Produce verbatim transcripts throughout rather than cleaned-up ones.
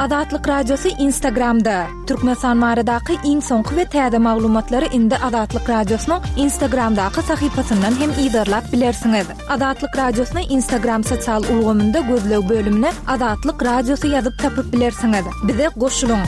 Adatlyk radiosu Instagramda. Türkmenistan maradaky iň soňky we täze maglumatlary indi Adatlyk radiosynyň Instagramdaky sahypasyndan hem ýydarlap bilersiňiz. Adatlyk radiosyny Instagram sosial ulgamynda gözleg bölümine Adatlyk radiosu ýazyp tapyp bilersiňiz. Bize goşulyň.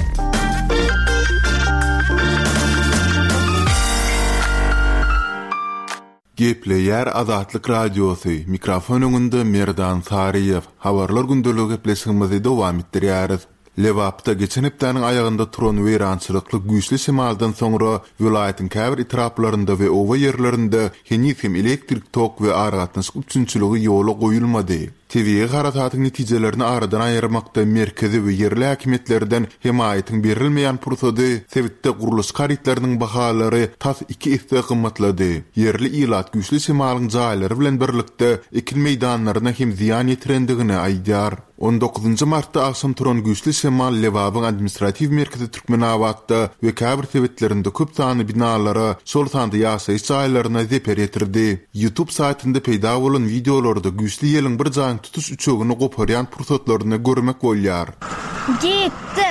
Gepleýär Adatlyk radiosu. Mikrofon öňünde Merdan Sariýew. Habarlar gündöligi gepleşigimizi dowam etdirýäris. Lewapda geçen hepdeniň aýagynda turan weýrançylykly güýçli şemaldan soňra vilayatyň käbir itraplarynda we owa ýerlerinde henifim elektrik tok we aragatnaşyk üçinçiligi ýola goýulmady. T V garatatyň netijelerini aradan aýyrmakda merkezi we ýerli häkimetlerden himayatyň berilmeýän pursady sebitde guruluş garytlarynyň bahalary tas iki esse gymmatlady. Ýerli ilat güýçli şemalyň jaýlary bilen birlikde ekin meýdanlaryna hem ziýan ýetirendigini aýdýar. on dokuzunçy martda akşam turan güýçli şemal Lewabyň administrativ merkezi Türkmenawatda we käbir sebitlerinde köp sany binalara, şol sanda ýaşaýyş jaýlaryna zeper ýetirdi. YouTube saýtynda peýda bolan videolarda güýçli ýeliň bir jaň tutuş üçegini goparyan pursatlaryny görmek bolýar. Gitti.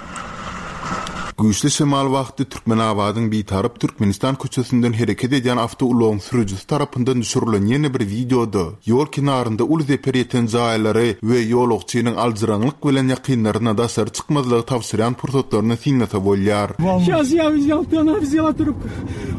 Güýçli şemal wagty Türkmenawadyň bir tarap Türkmenistan köçesinden hereket edýän awtoulygyň sürüjüsi tarapyndan düşürilen ýene bir videoda ýol kenarynda ul zeper ýeten jaýlary we ýolagçynyň aljyranlyk bilen ýakynlaryna da sır çykmazlygy tawsirýan pursatlaryny siňnata bolýar. Сейчас я взял, она взяла трубку.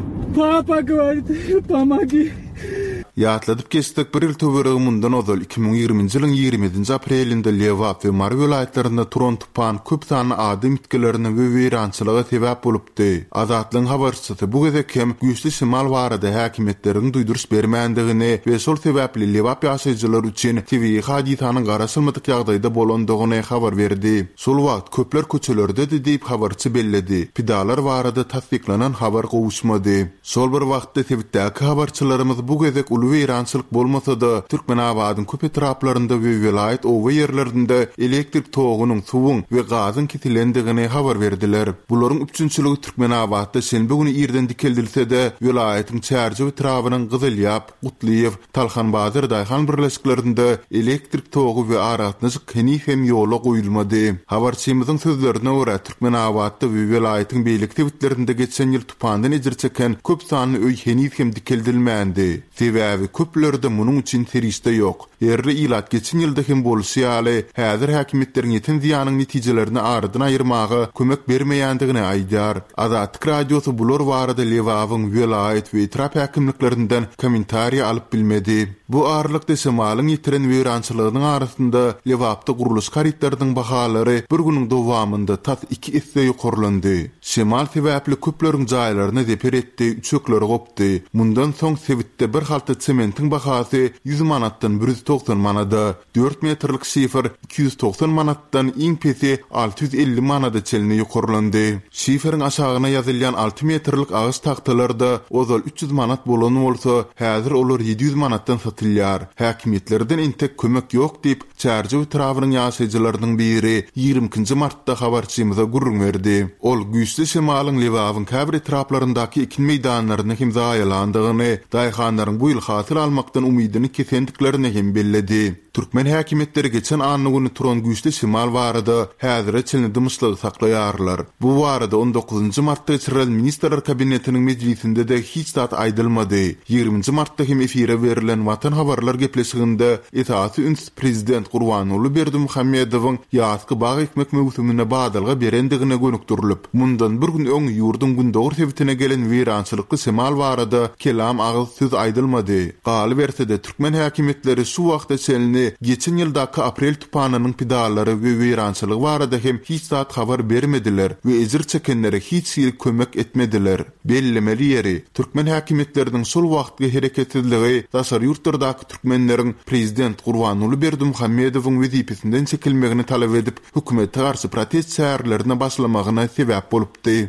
Папа говорит, помоги. Ýatladyp geçdik bir ýyl töweregi mundan ozal iki bin ýigrimинчи ýylyň ýigrimинчи aprelinde Lewap we Mar welaýatlarynda turan tupan köp sany adam itkilerini we weýrançylyga sebäp bolupdy. Azatlyň habarçysy bu gezek hem güýçli şemal barada häkimetleriň duýduruş bermändigini we şol sebäpli Lewap ýaşaýjylar üçin T V hadisanyň garaşylmadyk ýagdaýda bolandygyny habar berdi. Şol wagt köpler köçelerde diýip habarçy belledi. Pidalar barada tasdiklanan habar gowuşmady. Şol bir wagtda sebitdäki habarçylarymyz bu gezek weýrançylyk bolmasa da Türkmenawadyň köp etraplarynda we vilayat owa ýerlerinde elektrik togunyň, suwuň we gazyň kesilendigini habar berdiler. Bularyň üçinçiligi Türkmenawatda şenbe güni ýerden dikeldilse de vilayatyň çärji etrabynyň Gyzylýap, Gutliýew, Talhanbazyr daýhan birleşiklerinde elektrik togu we aragatnaşyk henifem ýola goýulmady. Habarçymyzyň sözlerine görä Türkmenawatda we vilayatyň beýlik tebitlerinde geçen ýyl tupandan ejir çeken köp sanly öý henifem dikeldilmändi. Sebäbi köplerde munuň üçin teriste ýok. Ýerli ilat geçen ýylda hem bolýaly, häzir häkimetleriň ýeten ziýanyň netijelerini aradan aýyrmagy kömek bermeýändigini aýdýar. Adatlyk radiosu bular barada Lewabyň vilayat we etrap häkimliklerinden kommentariýa alyp bilmedi. Bu arlykda şemalyň ýetiren weýrançylygynyň arasynda Lewapda guruluş garytlarynyň bahalary bir güniň dowamynda tas iki esse ýokarlandy. Şemal sebäpli köpleriň jaýlaryny zeper etdi, üçekleri gopdy. Mundan soň sebitde bir halta sementiň bahasy yüz manatdan bir yüz doksan manada, dört metrlik şifer iki yüz doksan manatdan iň pesi altı yüz elli manada çelini ýokarlandy. Şiferiň aşagyna ýazylýan altı metrlik agyş taktalarda ozal üç yüz manat bolan bolsa, häzir olar ýedi yüz manatdan satylýar. Häkimetlerden entek kömek ýok diýip çärji etrabynyň ýaşaýjylarynyň biri ýigrimkinçi martda habarçymyza gurrun berdi. Ol güýçli şemalyň Lewabyň käbir etraplaryndaky ekin meýdanlaryny hem zaýalandygyny, daýhanlaryň bu ýyl hasyl almakdan umydini kesendiklerini hem belledi. Türkmen häkimetleri geçen anny güni turan güýçli şemal barada häzir çelini dymyşlygy saklaýarlar. Bu barada on dokuzunçy martda geçirilen ministrler kabinetiniň meclisinde de hiç zat aýdylmady. ýigriminçi martda hem efire berilen Watan habarlar gepleşiginde etaty üns prezident Gurbanuly Berdimuhammedowyň ýazgy bagy ekmek mewsumyna badalga berendigine gönükdirilen. Mundan bir gün öň ýurdun gündogor sebitine gelen weýrançylykly şemal barada kelam agyz söz aýdylmady. Galy berse de Türkmen häkimetleri şu wagtda çelini geçen ýyldaky aprel tupanynyň pidalary we weýrançylygy barada hem hiç zat habar bermediler we ezir çekenlere hiç ýyl kömek etmediler. Bellemeli ýeri Türkmen häkimetleriniň şol wagtky hereketsizligi daşary ýurtlardaky türkmenleriň prezident Gurbanuly Berdimuhammedowyň wezipesinden çekilmegini talap edip hökümete garşy protest şäherlerine başlamagyna sebäp bolupdy.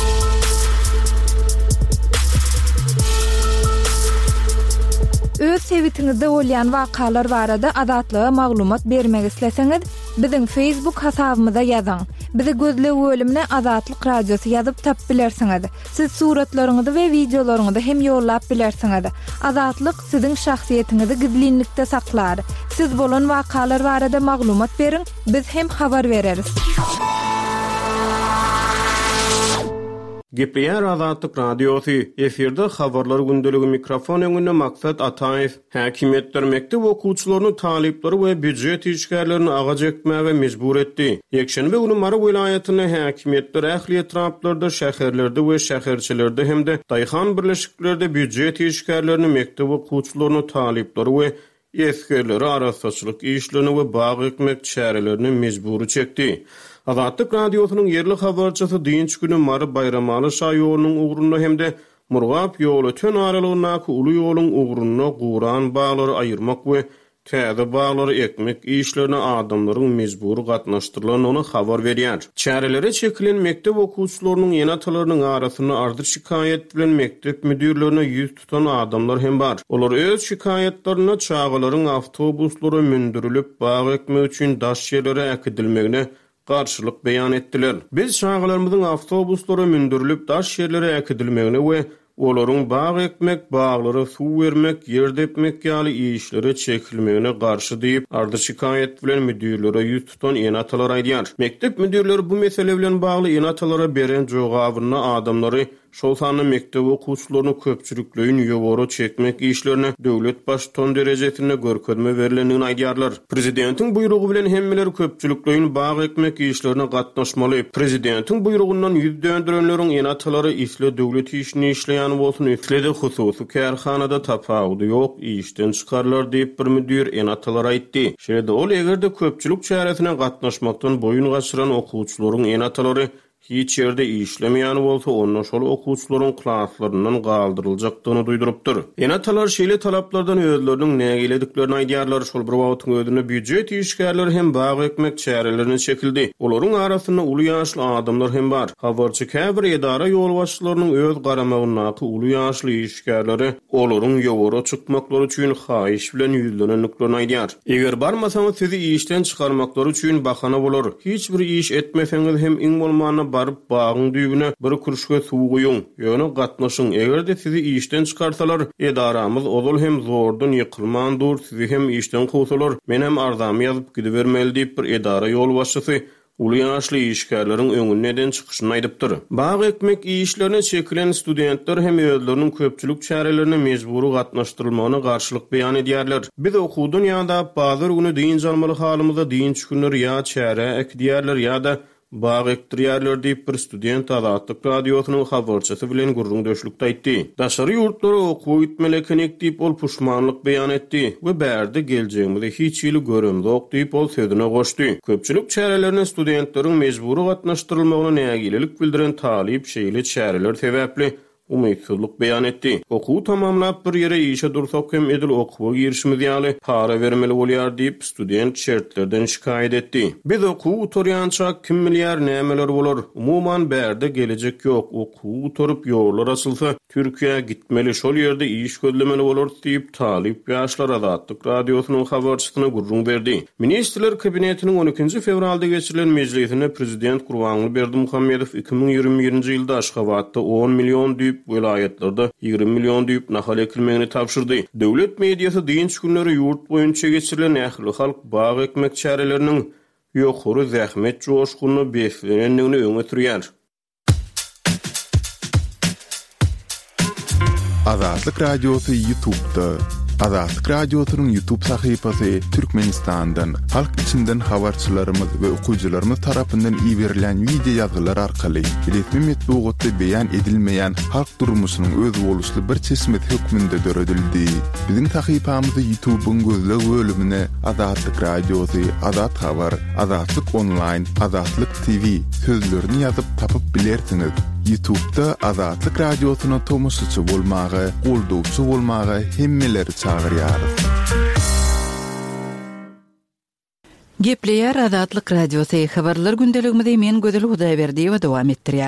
Öz sebitinizde bolýan wakalar barada adatlyga maglumat bermek isleseňiz, biziň Facebook hasabymyza ýazyň. Bizi gözle bölümine Azatlyk Radiosu ýazyp tap bilersiňiz. Siz suratlaryňyzy we videolaryňyzy hem ýollap bilersiňiz. Azatlyk siziň şahsiýetiniňizi gizlinlikde saklar. Siz bolan wakalar barada maglumat beriň, biz hem habar bereriz. Gepleýär Azatlyk Radiosu efirde habarlar gündeligi mikrofon öňünde maksat Ataýew häkimetler mektep okuwçylaryny talyplary we büdjet işgärlerini agaç etmäge mejbur etdi. Ýekşenbe günü Mara vilayatyny häkimetler ähli etraplarda, şäherlerde we şäherçilerde hemde daýhan birleşikliklerinde büdjet işgärlerini mektep okuwçylaryny talyplary we eskerleri arasaçylyk işlerini we bagy ekmek çärelerini mejbur çekdi. Azatlyk Radiosynyň yerli habarçysy Dinç günü Mary Bayramaly şaýorunyň ugrunda hemde Murgap ýoly tön aralygynaky uly ýoluň ugrunda Guran baglary aýyrmak we täze baglary ekmek işlerine adamlaryň mejbur gatnaşdyrylyny habar berýär. Çärelere çekilen mektep okuwçylarynyň ýenatalarynyň arasyna ardy şikayet bilen mektep müdürlerine ýüz tutan adamlar hem bar. Olar öz şikayetlerini çağalaryň awtobuslary mündürilip bag ekmek üçin daş ýerlere äkidilmegine garşylyk beýan etdiler. Biz şaýgalarymyzyň awtobuslary mündürilip daş ýerlere äkidilmegine we olaryň bag ekmek baglary suw bermek, ýerde etmek ýaly işleri çekilmegine garşy diýip ardy şikayet bilen müdürlere ýüz tutan ýenatalar aýdýar. Mektep müdürleri bu mesele bilen bagly ýenatalara beren jogabyny adamlary şol sany mektep okuwçylaryny köpçülikleýin ýogary çekmek işlerine döwlet başton derejesinde görkezme berilendigini aýdýarlar. Prezidentiň buýrugy bilen hemmeler köpçülikleýin bag ekmek işlerine gatnaşmaly. Prezidentiň buýrugundan ýüz döndürenleriň ýenatalary isle döwlet işini işleýän bolsun, isle-de hususy kärhanada tapawudy ýok, işden çykarlar diýip bir müdür ýenatalara aýtdy. Şeýle ol egerde köpçülik çäresine gatnaşmakdan boyun gaçyran okuwçylaryň ýenatalary hiç ýerde işlemeýän bolsa, ondan şol okuwçylaryň klaslarynyň galdyryljakdygyny duýdurupdyr. Ýenatalar şeýle talaplardan özleriniň näme gelediklerini aýdýarlar. Şol bir wagtyň özünde büdjet işgärleri hem bag ekmek çärelerini çekildi. Olaryň arasynda uly ýaşly adamlar hem bar. Habarçy käbir edara ýol başçylarynyň öz garamagynaky uly ýaşly işgärleri olaryň ýogary çykmaklary üçin haýyş bilen ýüzlenenliklerini aýdýar. Eger barmasaňyz sizi işden çykarmaklary üçin bahana bolar. Hiç bir iş etmeseňiz hem iň bolmany barıp bagyň düýbüne bir kurşga suw goýuň. Ýöne gatnaşyň. Egerde sizi işden çykarsalar, edaramyz ozal hem zordan ýykylmandyr, sizi hem işden kowsalar, men hem ardamy ýazyp gidibermeli diýip bir edara ýol başçysy uly ýaşly işgärleriň öňünden çykyşyny aýdypdyr. Bag ekmek işlerine çekilen studentler hem özleriniň köpçülik çärelerini mejburi gatnaşdyrylmagyna garşylyk beýan edýärler. Biz okuwdan ýa-da bazar güni diň jalmaly halymyzda diň günler ýa çäre ekdiýärler ýa-da bag ekdirýärler diýip bir student Azatlyk Radiosynyň habarçysy bilen gurrun döşlükde aýtdy. Daşary ýurtlara okuw gitmelekenik diýip ol puşmanlyk beýan etdi we bärde geljeğimizde hiç ýyly göremzok diýip ol sözüne goşdy. Köpçülik çärelerini studentleriň mejburi gatnaşdyrylmagyna nägililik bildiren talyp şeýle çäreler sebäpli umytsuzlyk beýan etdi. Okuw tamamlap bir ýere işe dursak hem edil okuwa girişimiz ýaly para bermeli bolýar diýip student şertlerden şikayet etdi. Biz okuw utorýança kim bilýär nämeler bolar. Umuman bärde gelecek ýok. Okuw utorup ýollar açylsa Türkiýe gitmeli, şol ýerde iş gözlemeli bolar diýip talyp ýaşlar Azatlyk Radiosynyň habarçysyna gurrun berdi. Ministrler kabinetiniň on ikinji fevralda geçirilen mejlisine prezident Gurbanly Berdimuhammedow iki bin ýygrimi birinji ýylda Aşgabatda on million diýip welaýatlerde ýygrimi million diýip nahal ekilmegini tapşyrdy. Döwlet mediýasy diňç günleri ýurt boýunça geçirilen ähli halk bag ekmek çäreleriniň ýokary zähmet joşguny beýlenendigini öňe sürýär. Azatlyk Radiosu YouTube'da. Azatlyk Radiosynyň YouTube sahypasy Türkmenistandan, halk içinden habarçylarymyz we okuwçylarymyz tarapyndan iýerilen video ýazgylar arkaly resmi metbuatda beýan edilmeýän halk durmuşynyň öz boluşly bir çeşmet hökmünde döredildi. Biziň sahypamyzy YouTube'un gözle bölümine Azatlyk Radiosu, Azat Habar, Azatlyk Online, Azatlyk T V sözlerini ýazyp tapyp bilersiňiz. YouTube'da Azatlyk Radiosyna tomoşçy bolmagy, goldowçy bolmagy hemmeleri çağırýar. Gepleýär Azatlyk Radiosu habarlar gündeligimizde men Gözel Hudaýberdiýewa dowam etdirýärin.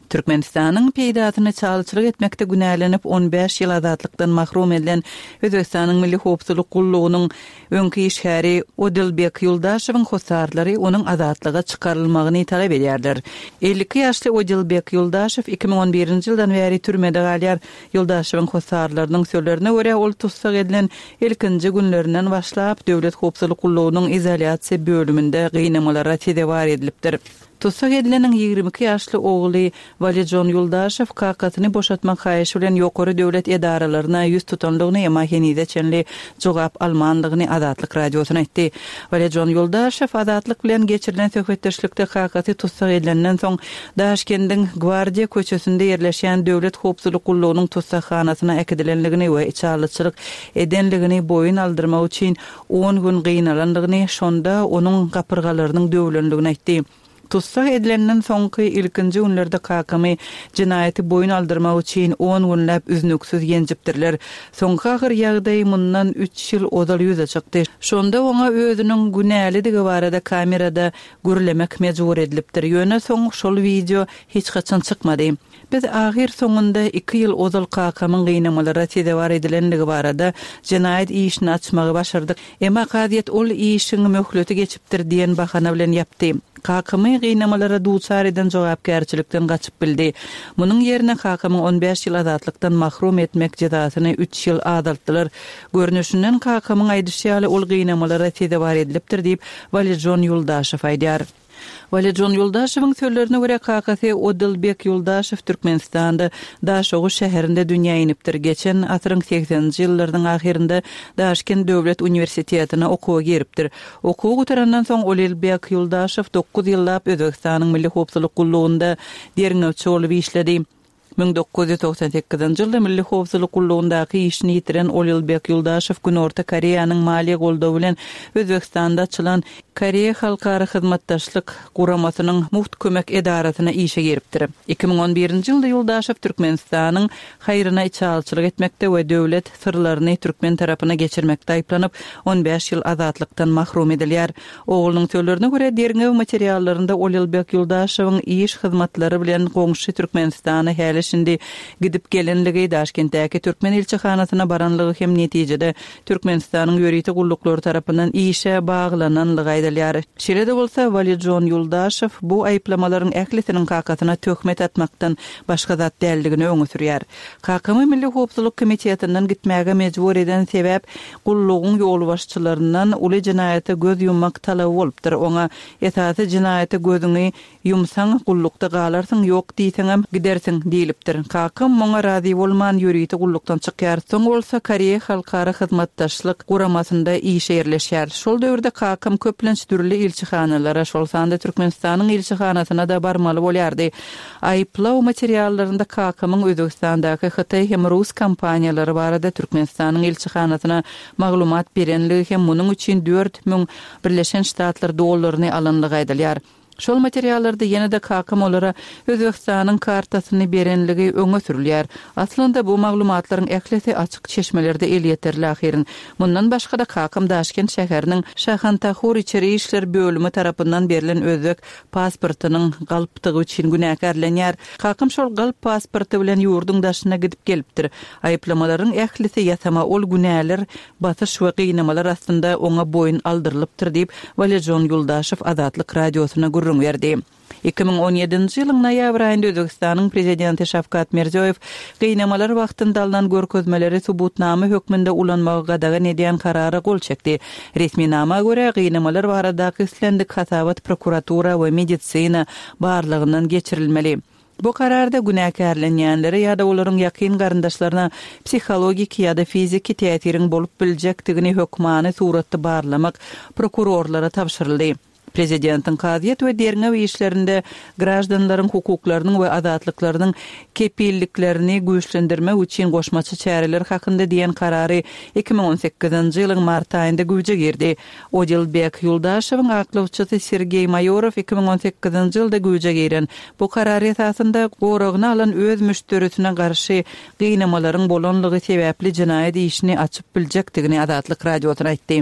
Türkmenistanyň peýdatyny çalçylyk etmekde günälenip on beş ýyl azatlykdan mahrum edilen Özbekistanyň Milli Howpsuzlyk Gullugynyň öňki işgäri Odilbek Ýuldaşowyň hosarlary onuň azatlyga çykarylmagyny talap edýärler. elli iki ýaşly Odilbek Ýuldaşow iki ming on birinji ýyldan bäri türmede galýar. Ýuldaşowyň hosarlarynyň sözlerine görä ol tutsak edilen ilkinji günlerinden başlap Döwlet Howpsuzlyk Gullugynyň izolýasiýa bölüminde gynamalara tedewar edilipdir. Tutsak edilenin ýygrimi iki ýaşly ogly Valijon Ýuldaşow kakatyny boşatmak haýyşy bilen ýokary döwlet edaralaryna ýüz tutanlygyny ýa mahenide çenli jogap almanlygyny Azatlyk radiosyna aýtdy. Valijon Ýuldaşow Azatlyk bilen geçirilen söhbetdeşlikde kakaty tutsak edilenden soň Daşkendiň Gwardiýa köçesinde ýerleşýän Döwlet Howpsuzlyk Gullugynyň tutsakxanasyna äkidilenligini we içalçylyk edenligini boyun aldyrmak üçin on gün gynananlygyny, şonda onuň gapyrgalarynyň döwlenligini aýtdy. Tutsak edilenden soňky ilkinji günlerde kakamy jinaýaty boyun aldyrmak üçin on günläp üznüksiz ýenjipdirler. Soňky agyr ýagdaý mundan üç ýyl odal ýüze çykdy. Şonda oňa özüniň günälidigi barada kamerada görlemek mejbur edilipdir. Ýöne soň şol video hiç gaçan çykmady. Biz ahir soňunda iki ýyl odal kakamyň gynamalara tedewar edilenligi barada jinaýat işini açmagy başardyk. Emma kadiýet ol işiň möhleti geçipdir diýen bahana bilen ýapdy. Kakamy gynamalara duçar eden jogapkärçilikden gaçyp bildi. Munyň ýerine kakamy on beş ýyl azatlykdan mahrum etmek jazasyny üç ýyl adaltdylar. Görnüşinden kakamyň aýdyşýaly ol gynamalara tedewar edilipdir diýip Valijon Ýuldaşow aýdýar. Valijon Ýuldaşowyň sözlerine görä kakaty Odilbek Ýuldaşow Türkmenistanda Daşogy şäherinde dünýä inipdir. Geçen asyryň seksenji ýyllardyň ahirinde Daşkent Döwlet Uniwersitetine okuwa giripdir. Okuwa gutarandan soň Odilbek Ýuldaşow dokuz ýyllap Özbekistanyň Milli Howpsuzlyk Gullugynda derňewçi bolup işledi. ming dokuz ýüz toksan sekizinji ýylda Milli Howpsuzlyk Gullugyndaky işini ýitiren Odilbek Ýuldaşow Günorta Koreýanyň maliýe goldawy bilen Özbekistanda açylan Koreýa Halkara Hyzmatdaşlyk Guramasynyň muht kömek edarasyna işe giripdir. iki ming on birinji ýylda Ýuldaşow Türkmenistanyň haýryna içalçylyk etmekde we döwlet sırlaryny türkmen tarapyna geçirmekde aýplanyp on beş ýyl azatlykdan mahrum edilýär. Oglunyň sözlerine görä derňew materiallarynda Odilbek Ýuldaşowyň iş hyzmatlary bilen goňşy Türkmenistana häli şimdi gidip gelenligi, Daşkentdäki türkmen elçihanasyna baranlygy hem netijede Türkmenistanyň ýöriti gullukları tarapyndan işe baglananlygy aýdylýar. Şeýle-de bolsa Valijon Ýuldaşow bu aýplamalaryň ählisiniň kakatyna töhmet atmakdan başga zat däldigini öňe sürýär. Kakamy Milli Howpsuzlyk Komitetinden gitmäge mejbur eden sebäp gullugyň ýol başçylaryndan uly jinaýaty göz yummak talaby bolupdyr. Oňa esasy jinaýaty gözüňi yumsaň gullukda galarsyň, ýok diýseňem gidersiň diýilipdir. Kakam moňa razy bolman ýöriti gullukdan çykýar. Soň bolsa Koreýa Halkara Hyzmatdaşlyk Guramasynda işe ýerleşýär. Şol döwürde kakam köplenç türli elçihanalara, şol sanda Türkmenistanyň elçihanasyna da barmaly bolýardy. Aýplaw materiallarynda kakamyň Özbekistandaky Hytaý hem Rus kompaniýalary barada Türkmenistanyň elçihanasyna maglumat berenligi hem munyň üçin dört ming Birleşen Ştatlar dollaryny alanlygy aýdylýar. Şol materiallarda ýene-de kakam olara Özbekistanyň kartasyny berenligi öňe sürülýär. Aslynda bu maglumatlaryň ählisi açyk çeşmelerde el ýeterli ahyrin. Mundan başga da kakam Daşkent şäheriniň Şahantaxur içeri işler bölümi tarapyndan berilen özbek pasportynyň galypdygy üçin günäkärlenýär. Kakam şol galyp pasporty bilen ýurduň daşyna gidip gelipdir. Aýplamalaryň ählisi ýasama ol günäler, batyş we gynamalar aslynda oňa boyun aldyrylypdyr diýip Valijon Ýuldaşow Azatlyk radiosyna verdi. iki ming on ýedinji ýylyň noýabr aýynda Özbekistanyň prezidenti Şavkat Mirziýow gynamalar wagtynda alynan görkezmeleri subutnama hökmünde ulanmagy gadagan edýän karara gol çekdi. Resmi nama görä gynamalar baradaky islendik hasabat prokuratura we medisina barlygyndan geçirilmeli. Bu kararda günäkärlenýänleri ýa-da olaryň ýakyn garyndaşlaryna psihologik ýa-da fiziki täsiriň bolup biljekdigini hökmany suratda barlamak prokurorlara tapşyryldy. Prezidentin kadiýet we derňew işlerinde graždanlaryň hukuklarynyň we azatlyklarynyň kepilliklerini güýçlendirmek üçin goşmaçy çäreler hakynda diýen karary iki ming on sekizinji ýylyň mart aýynda güýje girdi. Odilbek Ýuldaşowyň aklawçysy Sergey Mayorov iki ming on sekizinji ýylda güýje giren. Bu karary esasında goragyny alan öz müşterisine garşy gynamalaryň bolanlygy sebäpli jinaýat işini açyp biljekdigini Azatlyk radiosyna aýtdy.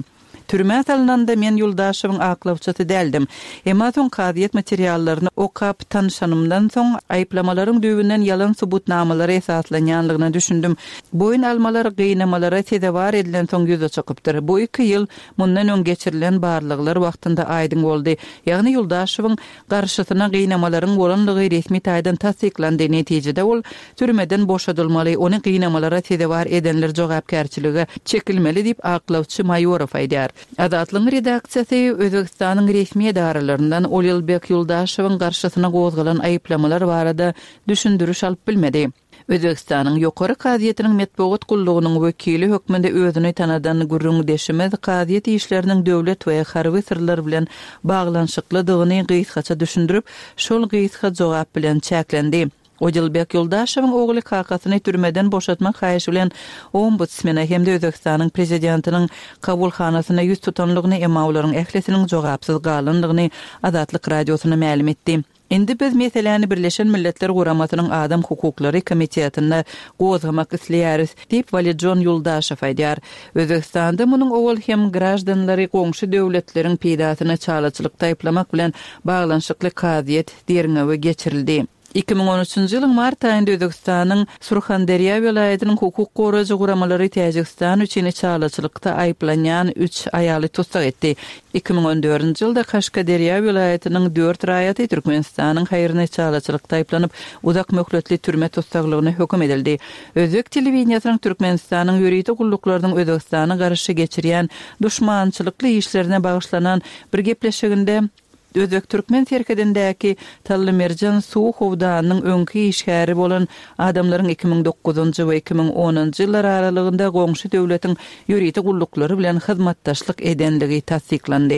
Türme salynanda men Yuldaşywyň aklawçysy däldim. Emma soň kadiýet materiallaryny okap tanışanymdan soň aýplamalaryň düýbünden ýalan subutnamalary esaslanýanlygyna düşündüm. Boyun almalar gynamalara tedawar edilen soň ýüze çykypdyr. Bu iki ýyl mundan öň geçirilen barlyklar wagtynda aýdyň boldy. Ýagny Yuldaşywyň garşysyna gynamalaryň bolanlygy resmi taýdan tasdiklandy. Netijede ol türmeden boşadylmaly, ony gynamalara tedawar edenler jogapkärçiligi çekilmeli diýip aklawçy Maýorow aýdýar. Adatlyň redaksiýasy Özbekistanyň resmi edaralарyndan Olylbek Yuldaşywyň garşysyna gozgalan aýplamalar barada düşündürüş alyp bilmedi. Özbekistanyň ýokary kadiýetiniň metbuat gullugynyň wekili hökmünde özüni tanadan gurrun deşimez kadiýet işleriniň döwlet we harby sirler bilen baglanşyklydygyny gysgaça düşündirip, şol gysga jogap bilen çäklendi. Olylbek Yuldaşywyň ogly kakasyny türmeden boşatmak haýyşy bilen ombudsmana hemde Özbekistanyň prezidentiniň kabulhanasyna ýüz tutanlygyny emawlaryň ählesiniň jogapsyz galanlygyny Azatlyk radiosyna ma'lum etdi. Indi biz meseleni Birleşen Milletler Guramasynyň Adam hukuklary komitetina gozgamak isleýäris diýip Valijon Yuldaşew aýdýar. Özbekistanda munyň owal hem grajdanlary goňşy döwletleriň peýdasyna çalaçylykda aýplamak bilen baglanşykly kadiýet derňewe geçirildi. iki bin on üçinji ýylyň mart aýynda Özbekistanyň Surxandarya welaýatynyň hukuk goraýjy guramalary Täjikistan üçin çalaçylykda aýplanýan üç aýaly tutsak etdi. iki bin on dördünji ýylda Kaşgaderya welaýatynyň dört raýaty Türkmenistanyň haýryna çalaçylykda aýplanyp uzak möhletli türme tutsaklygyna hökm edildi. Özbek telewizionynyň Türkmenistanyň ýuridik gulluklarynyň Özbekistana garşy geçirýän duşmançylykly işlerine bagyşlanan bir gepleşiginde Özbek Türkmen serkedindäki Tally Merjan suw howdanyň öňki işgäri bolan adamlaryň iki bin dokuzunji we iki bin onunji ýyllar aralygynda goňşy döwletiň ýuridik gulluklary bilen hyzmatdaşlyk edenligi tasdiklandy.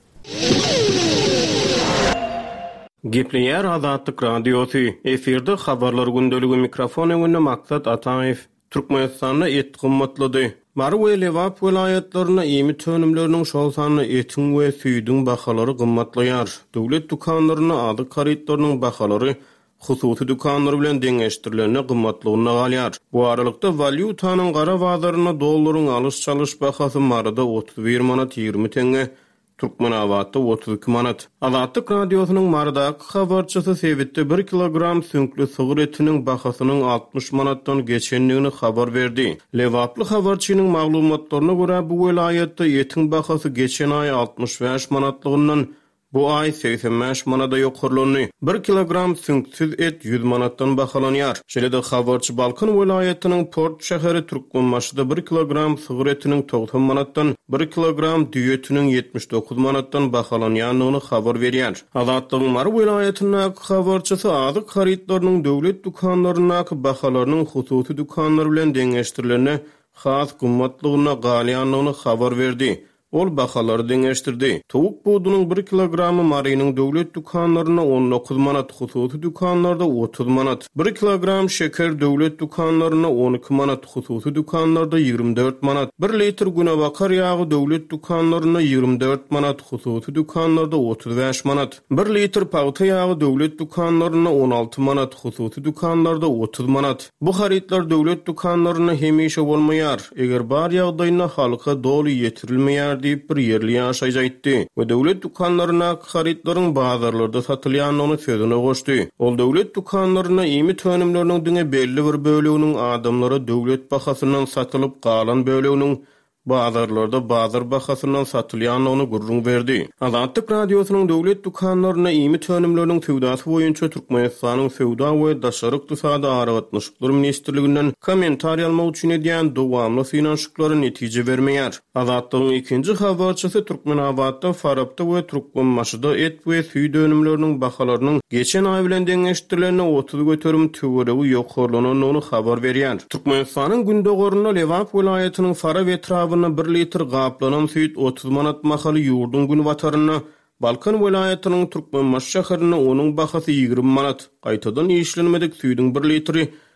Gepleýär Azatlyk radiosy. Efirde habarlar gündeligi mikrofon öňünde Maksat Ataýew. Türkmenistanyň et gymmatlady. Mary we Lewap welaýatlaryna ýemy tönümleriniň şol sanyny etin we süýdüň bahalary gymmatlaýar. Döwlet dukanlaryna ady karitlarynyň bahalary hususy dukanlar bilen deňeşdirilenine gymmatlygyna galýar. Bu aralykda valyutanyň gara bazaryna dollaryň alış-çalış bahasy marada otuz bir manat ýygrimi teňe, Türkmenawatda otuz iki manat. Azatlyk radiosynyň maradaky habarçysy sebitde bir kilogram süňkli sygyr etiniň bahasynyň altmış manatdan geçenligini habar berdi. Lewaply habarçynyň maglumatlaryna görä bu welaýatda etin bahasy geçen aý altmış beş manatlygynyň bu ay seksen beş manada ýokurlandy. bir kilogram süňksiz et yüz manatdan bahalanýar. Şeýle-de habarçy Balkan welaýatynyň Port şäheri Türkmenmaşyda bir kilogram sygyr etiniň doksan manatdan, bir kilogram düýe etiniň yetmiş dokuz manatdan bahalanýanlygyny habar berýär. Azatlygyň Mar welaýatynyň habarçysy ady karitlarynyň döwlet dukanlarynyň bahalarynyň hususy dukanlar bilen deňeşdirilenine has gymmatlygyna galýanlygyny habar berdi. Ol bahalary deňeşdirdi. Towuk budunyň bir kilogramy marynyň döwlet dukanlaryna on dokuz manat, hususy dukanlarda otuz manat. bir kilogram şeker döwlet dukanlaryna on iki manat, hususy dukanlarda ýygrimi dört manat. bir litr günebakar ýagy döwlet dukanlaryna ýygrimi dört manat, hususy dukanlarda otuz beş manat. bir litr pagta ýagy döwlet dukanlaryna on alty manat, hususy dukanlarda otuz manat. Bu haritlar döwlet dukanlaryna hemişe bolmaýar. Eger bar ýagdaýyna halka doly ýetirilmeýär diýip bir ýerli ýaşaýjy aýtdy we döwlet dukanlaryna haritlaryň bazarlarda satylýanyny sözüne goşdy. Ol döwlet dukanlaryna ýemy tönümleriniň diňe belli bir böleginiň adamlara döwlet bahasyndan satylyp galan böleginiň bazarlarda bazar bahasyndan satylýanyny gurrun berdi. Azatlyk radiosynyň döwlet dukanlaryna ýemy tönümleriniň sowdasy boýunça Türkmenistanyň sowda we daşary ykdysady aragatnaşyklar ministrliginden kommentar almak üçin edýän dowamly finansyklary netije bermeýär. Azatlygyň ikinji habarçysy Türkmenawatda, Farabda we Türkmenmaşyda et we süý dönümleriniň bahalarynyň geçen aý bilen deňeşdirilenine otuz göterim töweregi ýokurlananyny habar berýär. Türkmenistanyň gündogaryna Lewap welaýatynyň Farab etrafy bir litr gaplanan süýt otuz manat mahaly ýurdun gün wataryna, Balkan welaýatynyň Türkmenmaş şäherine onuň bahasy ýygrimi manat. Gaýtadan işlenmedik süýdüň bir litri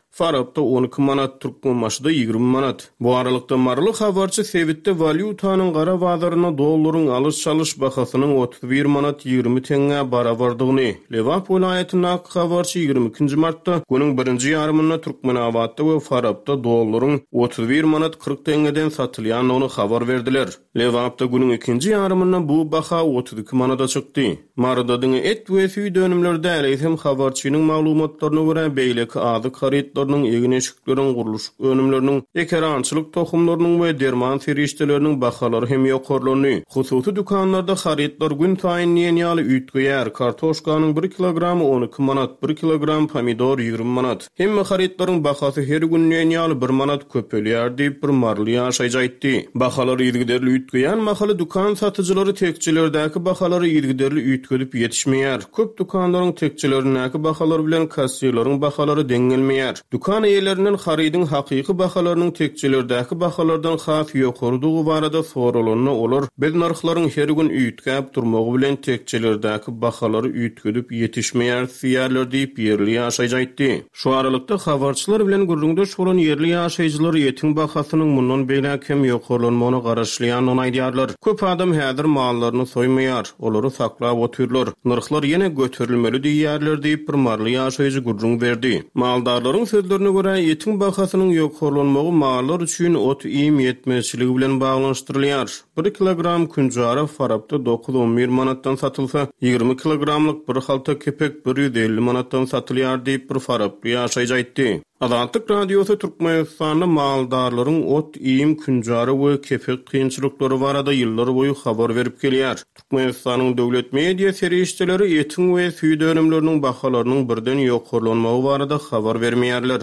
Farapda on iki manat, Türkmenmaşyda ýygrimi manat. Bu aralykda marly habarçy Sewitde valyutanyň gara bazaryna dollaryň alış-çalış bahasynyň otuz bir manat ýygrimi teňe barabardygyny, Lewap welaýatyna habarçy ýygrimi ikinji martda günüň birinji ýarymynda Türkmenabadda we Farapda dollaryň otuz bir manat kırk teňeden satylýanyny habar berdiler. Lewapda günüň ikinji ýarymynda bu baha otuz iki manata çykdy. Maradadyň et we süý dönümlerde äleýsem habarçynyň maglumatlaryna görä beýleki azyk haritlarynyň egin eşikleriniň guruluş önümleriniň, ekrançylyk tohumlarynyň we derman ferişteleriniň bahalary hem ýokarlany. Hususy dukanlarda haritlar gün taýyn ýaly üýtgeýär. Kartoşkanyň bir kilogramy on iki manat, bir kilogram pomidor ýygrimi manat. Hemme haritlaryň bahasy her gün ýaly bir manat köpelýär diýip bir marly ýaşaýjy aýtdy. Bahalary ýergiderli üýtgeýän mahaly dukan satyjylary tekçilerdäki bahalary ýergiderli üýtgedip ýetişmeýär. Köp dukanlaryň tekçilerindäki bahalar bilen kassirlaryň bahalary deňgelmeýär. Dukan eýelleriniň haridyň hakyky bahalarynyň tekçilerdäki bahalardan has ýokardygy barada sorulanyny olar. Biz narhlaryň her gün üýtgäp durmagy bilen tekçilerdäki bahalary üýtgedip ýetişmeýär diýerler diýip ýerli ýaşaýjy aýtdy. Şu aralykda habarçylar bilen gürrüňde şolan ýerli ýaşaýjylar ýetiň bahasynyň mundan beýle hem ýokarlanmagyny garaşlýan onu aýdýarlar. Köp adam häzir mallaryny soýmaýar, olary saklap oturýarlar. Narhlar ýene göterilmeli diýýärler diýip bir marly ýaşaýjy gürrüň berdi. Maldarlaryň sözlerine görä ýetiň bahasynyň ýokarlanmagy mallar üçin ot iýim ýetmezçiligi bilen baglanyşdyrylýar. bir kilogram künjara Farapda dokuz on bir manatdan satylsa, ýygrimi kilogramlyk bir halta kepek bir yüz elli manatdan satylýar diýip bir Faraply ýaşaýjy aýtdy. Azatlyk radiosu Türkmenistanda maldarlaryň ot iýim künjara we kepek kynçylyklary barada ýyllar boýu habar berip gelýär. Türkmenistanyň döwlet media serişçileri ýetiň we süý dönümleriniň bahalarynyň birden ýokarlanmagy barada habar bermeýärler.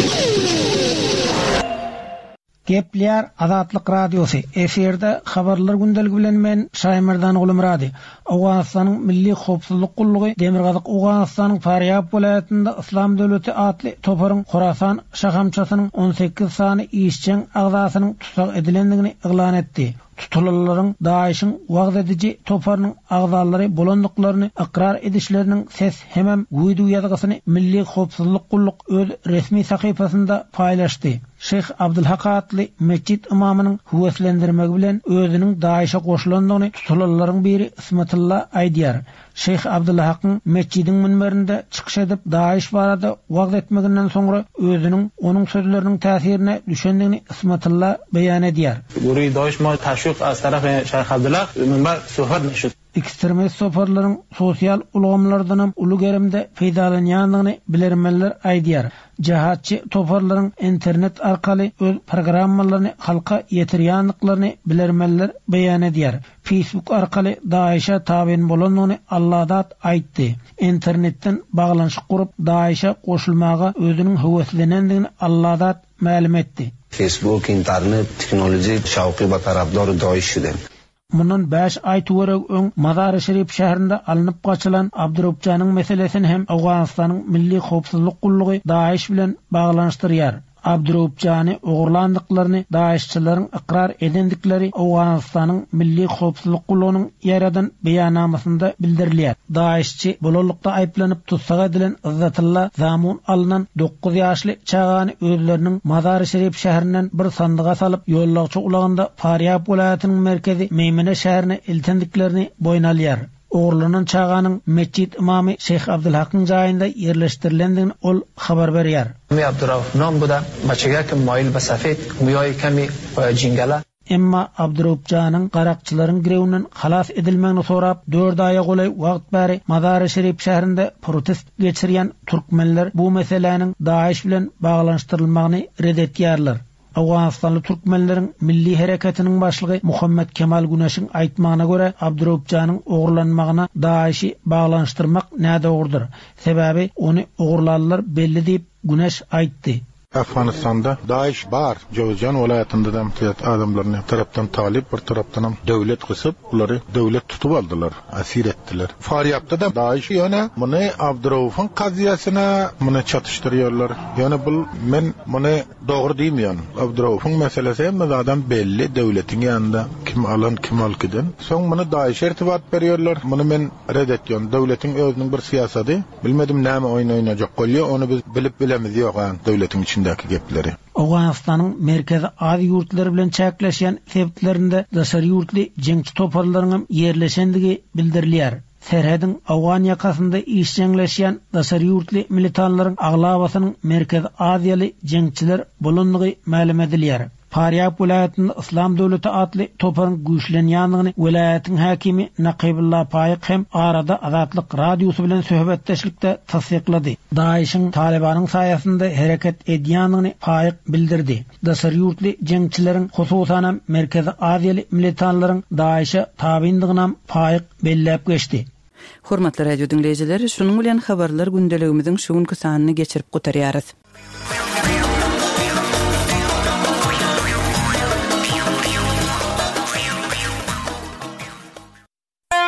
Gepler Azatlyk radiosu eferde habarlar gündeligi bilen men Şaýmyrdan Gulumrady. Awganystanyň milli howpsuzlyk gullugy Demirgazyk Awganystanyň Faryab welaýatynda Islam döwleti atly toparyň Horasan şahamçasynyň on sekiz sany işçiň agzasynyň tutsak edilendigini iglan etdi. Tutulanlaryň Daişiň wagt edici toparynyň agzalary bolandyklaryny ikrar edişleriniň ses hemem güýdü ýazgysyny milli howpsuzlyk gulluk öz resmi sahypasynda paýlaşdy. Şeyh Abdulhak atly mescid imamynyň huweslendirmegi bilen özüniň Daişe goşulandygyny tutulanlaryň biri Ismatullah aýdýar. Şeyh Abdullah'ın mescidin minberinde çıkış edip Daesh barada wagt etmeginden sonra özünün onun sözlerinin täsirine düşendigini Ismatullah beyan edýär. Guri Daesh ma taşwik az tarafy Şeyh Abdullah minber söhbet näşet. Ekstremist soparlaryň sosial ulgamlardan uly gerimde feýdalanýandygyny bilermenler aýdýar. Jahatçı toparlaryň internet arkaly öz programmalaryny halka ýetirýänliklaryny bilermenler beyan edýär. Facebook arkaly Daişe tabyn bolanlygyny Allahdat aýtdy. İnternetden baglanyş kurup Daişe goşulmaga özüniň höweslenendigini Allahdat ma'lum etdi. Facebook, internet, teknoloji şawky we tarapdary Daesh şudy. Mundan beş ay tuwarag öň Mazar-ı Şerif şäherinde alınıp gaçylan Abdurrahjanyň meselesini hem Awganystanyň milli howpsuzlyk gullugy Daesh bilen baglanyşdyrýar. Abdurrahjany ogurlandyklaryny Daeşçilerin ikrar edendikleri Awganystanyň milli howpsuzlyk gullugynyň ýaradan beýanamasynda bildirilýär. Daeşçi bolanlykda aýplanyp tutsak edilen Izzatullah Zamun alynan dokuz ýaşly çagany özleriniň Mazar-ı Şerif şäherinden bir sandyga salyp ýollagçy ulagynda Faryab welaýatynyň merkezi Meýmene şäherine iltendiklerini boýnalýar. Ogurlanan çaganyň mescid imamy Şeyh Abdulhakyň jaýynda ýerleşdirilendigini ol habar berýär. Mi Abdurrahman buda maçaga moýil basafet muýy kemi jingala. Emma Abdurrahjanyň garakçylaryň girewinden halas edilmegini sorap dört aýa golay wagt bäri Mazar-ı Şerif şäherinde protest geçirýän türkmenler bu meseleniň Daesh bilen baglanyşdyrylmagyny red etýärler. Awganistanly türkmenleriň milli hereketiniň başlygy Muhammed Kemal Güneşiň aýtmagyna görä Abdurrahjanyň ogurlanmagyna Daeşi baglanyşdyrmak näde ogurdur. Sebäbi ony ogurlanlar belli diýip Güneş aýtdy. Afganistan'da DAEŞ bar, Jowzjan vilayatında da mütiyat adamlarını taraftan talip, bir taraftan ham devlet kısıp, bunları devlet tutup aldılar, asir ettiler. Faryab'da da DAEŞ yana bunu Abdurauf'un kaziyasına bunu çatıştırıyorlar. Yani bu men bunu doğru demiyorum. Abdurauf'un meselesi hem adam belli devletin yanında kim alan kim alkıdan. Son bunu DAEŞ irtibat veriyorlar. Bunu men reddediyorum. Devletin özünün bir siyaseti. Bilmedim näme oyun oynayacak kolyo. Onu biz bilip bilemiz yok yani devletin içindeki gepleri. Awganistan'ın merkezi adi yurtları bilen çäkleşen sebeplerinde daşary yurtly jeňçi toparlarynyň yerleşendigi bildirilýär. Serhedin Awgan yakasında işçileşen daşary yurtly militanlaryň aglabasynyň merkezi adiýaly jeňçiler bulundygy ma'lum edilýär. Faryab vilayatında İslam Döwleti adlı toparın güýçlenýändigini vilayatyň hakimi Naqibullah Paýyk hem arada Azatlyk radiosu bilen söhbetdeşlikde tasdiklady. DAEŞ'in Talibanyň saýasynda hereket edýändigini Paýyk bildirdi. Daşary ýurtly jeňçileriň hususan merkezi adiýaly militanlaryň DAEŞ'e tabiindigini Paýyk belläp geçdi. Hormatly radio dinleýijiler, şunuň bilen habarlar gündeligimiziň şu günkü sanyny geçirip gutarýarys.